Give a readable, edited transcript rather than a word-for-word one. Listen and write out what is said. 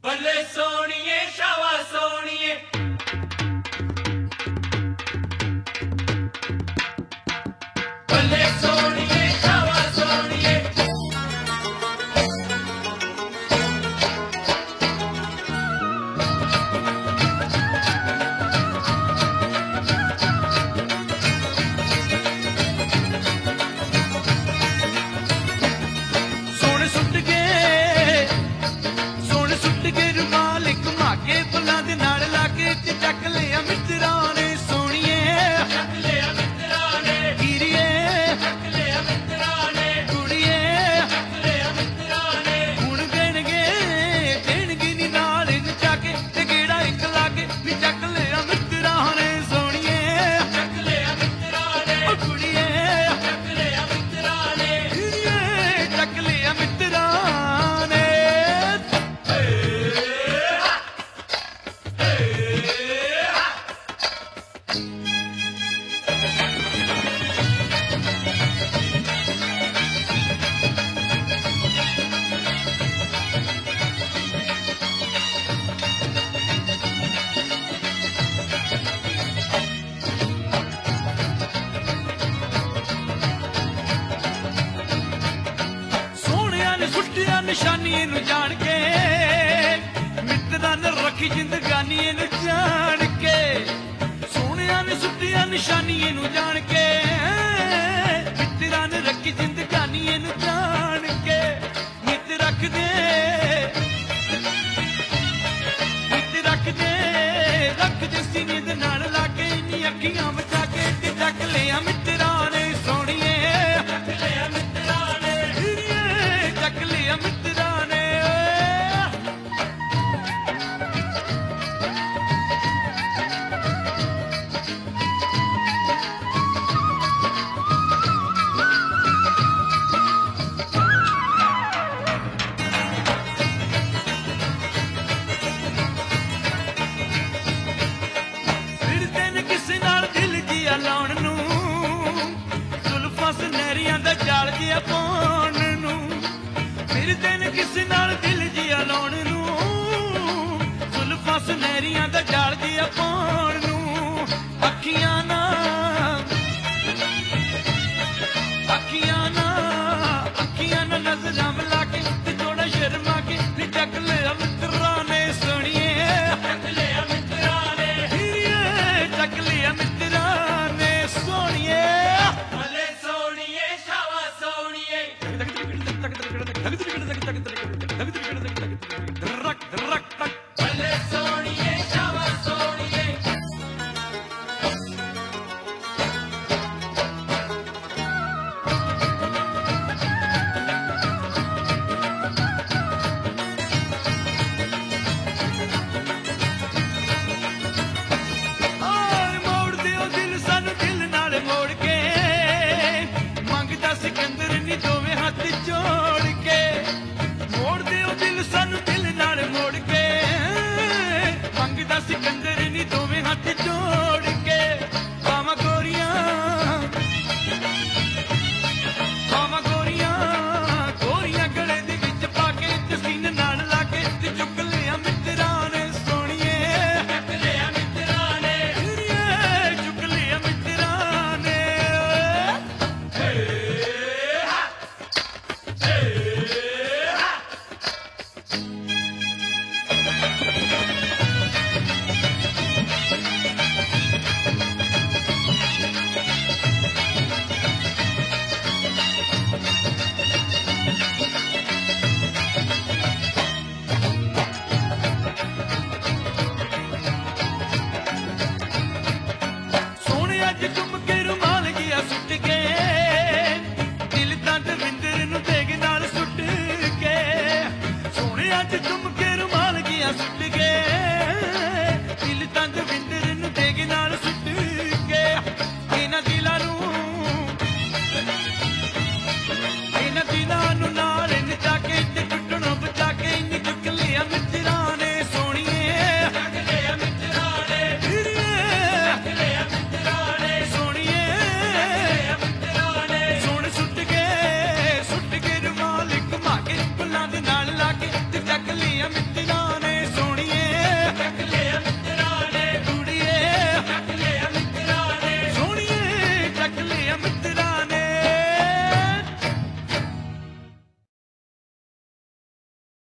ਬੱਲੇ ਸੋਣੀਏ ਸ਼ਾਵਾ ਸੋਣੀਏ ਬੱਲੇ ਸੋਣੀਏ ਸ਼ਾਵਾ ਸੋਣੀਏ ਸੋਹਣੇ ਸੁੱਟ ਕੇ ਰੁਮਾਲ ਘੁਮਾ ਕੇ ਫੁੱਲਾਂ ਦੇ ਨਾਲ ਲਾ ਕੇ ਤੇ ਚੱਕ ਲਿਆ ਮਿੱਤਰਾਂ ਨੇ ਸੋਹਣੀਏ ਚੱਕ ਲਿਆ ਮਿੱਤਰਾਂ ਨੇ ਹੀਰੀਏ ਚੱਕ ਲਿਆ ਮਿੱਤਰਾਂ ਨੇ ਕੁੜੀਏ ਚੱਕ ਲਿਆ ਮਿੱਤਰਾਂ ਨੇ ਹੁਣ ਦੇਣਗੇ ਨੀ ਨਾਲ ਨਚਾ ਕੇ ਤੇ ਗੇੜਾ ਇੱਕ ਲਾ ਕੇ ਨੀ ਚੱਕ ਲਿਆ ਮਿੱਤਰਾਂ ਨੇ ਸੋਹਣੀਏ ਚੱਕ ਲਿਆ ਮਿੱਤਰਾਂ ਨੇ ਓ ਕੁੜੀਏ ਚੱਕ ਲਿਆ ਮਿੱਤਰਾਂ ਨੇ ਹੀਰੀਏ ਚੱਕ ਲਿਆ ਮਿੱਤਰਾਂ ਨੇ ਸੋਹਣਿਆਂ ਨੇ ਸੁੱਟਿਆ ਨਿਸ਼ਾਨੀ ਨੂੰ ਜਾਣ ਕੇ ਮਿੱਤਰਾਂ ਨੇ ਰੱਖੀ ਜ਼ਿੰਦਗਾਨੀ ਨੂੰ ਜਾਣ ਕੇ ਸੋਹਣਿਆਂ ਨੇ ਸੁੱਟਿਆ ਨਿਸ਼ਾਨੀ ਨੂੰ ਜਾਣ ਕੇ ਮਿੱਤਰਾਂ ਨੇ ਰੱਖੀ ਜ਼ਿੰਦਗਾਨੀ ਨੂੰ ਜਾਣ ਕੇ ਮਿੱਤ ਰੱਖਦੇ ਸੀਨੇ ਦੇ ਨਾਲ ਲਾ ਕੇ ਇੰਨੀ ਅੱਖੀਆਂ ਬਚਾ ਕੇ ਤੇ ਚੱਕ ਲਿਆ ਮਿੱਤਰਾਂ ਨੇ ਸੋਹਣੀਏ ਚੱਕ ਲਿਆ ਮਿੱਤਰਾਂ ਨੇ ਹੀਰੀਏ ਚੱਕ ਲਿਆ ਮਿੱਤਰਾਂ ਨੇ ਫਿਰਦੇ ਨੇ ਕਿਸੇ ਨਾਲ ਦਿਲ ਜਿਹਾ ਲਾਉਣ ਨੂੰ ਜ਼ੁਲਫਾਂ ਸੁਨਹਿਰੀਆਂ ਦਾ ਜਾਲ ਜਿਹਾ ਪਾਉਣ ਨੂੰ ਫਿਰਦੇ ਨੇ ਕਿਸੇ ਨਾਲ ਦਿਲ ਜਿਹਾ ਲਾਉਣ ਨੂੰ ਜ਼ੁਲਫਾਂ ਸੁਨਹਿਰੀਆਂ ਦਾ ਜਾਲ ਜਿਹਾ ਪਾਉਣ ਨੂੰ ਅੱਖੀਆਂ ਨਾਲ ਨਜ਼ਰਾਂ ਮਿਲਾ ਕੇ ਤੇ ਥੋੜਾ ਸ਼ਰਮਾ ਕੇ ਤੇ ਚੱਕ ਲਿਆ ਮਿੱਤਰਾਂ ਨੇ ਸੋਹਣੀਏ ਚੱਕ ਲਿਆ ਮਿੱਤਰਾਂ ਨੇ ਹੀਰੀਏ ਚੱਕ ਲਿਆ ਮਿੱਤਰਾਂ ਨੇ ਸੋਹਣੀਏ ਬੱਲੇ ਸੋਣੀਏ ਸ਼ਾਵਾ ਸੋਣੀਏ ਬੱਲੇ ਸੋਣੀਏ ਸ਼ਾਵਾ ਸੋਣੀਏ ਆਏ ਮੋੜ ਦਿਓ ਦਿਲ ਸਾਨੂੰ ਦਿਲ ਨਾਲ ਮੋੜ ਕੇ ਮੰਗਦਾ ਸਿਕੰਦਰ ਨੀ ਦੋਵੇਂ ਹੱਥ ਜੋੜ ਕੇ ਮੋੜ ਦਿਓ ਦਿਲ ਸਾਨੂੰ ਦਿਲ ਨਾਲ ਮੋੜ ਕੇ ਮੰਗਦਾ ਸਿਕੰਦਰ ਨੀ ਦੋਵੇਂ ਹੱਥ ਜੋੜ ਕੇ ਬਾਵਾਂ ਗੋਰੀਆਂ ਗਲੇ ਦੇ ਵਿੱਚ ਪਾ ਕੇ ਤੇ ਸੀਨੇ ਨਾਲ ਲਾ ਕੇ ਤੇ ਚੁੱਕ ਲਿਆ ਮਿੱਤਰਾਂ ਨੇ ਸੋਹਣੀਏ ਚੱਕ ਲਿਆ ਮਿੱਤਰਾਂ ਨੇ ਹੀਰੀਏ ਚੁੱਕ ਲਿਆ ਮਿੱਤਰਾਂ ਨੇ ਸੋਹਣੇ ਅੱਜ ਘੁੰਮ ਕੇ ਰੁਮਾਲ ਗਿਆ ਸੁੱਟ ਕੇ ਦਿਲ ਤਾਂ ਦਵਿੰਦਰ ਨੂੰ ਦੇਗ ਨਾਲ ਸੁੱਟ ਕੇ ਸੋਹਣੇ ਅੱਜ ਘੁੰਮ ਕੇ ਰੁਮਾਲ ਗਿਆ ਸੁੱਟ ਕੇ ਦਿਲ ਤਾਂ ਦਵਿੰਦਰ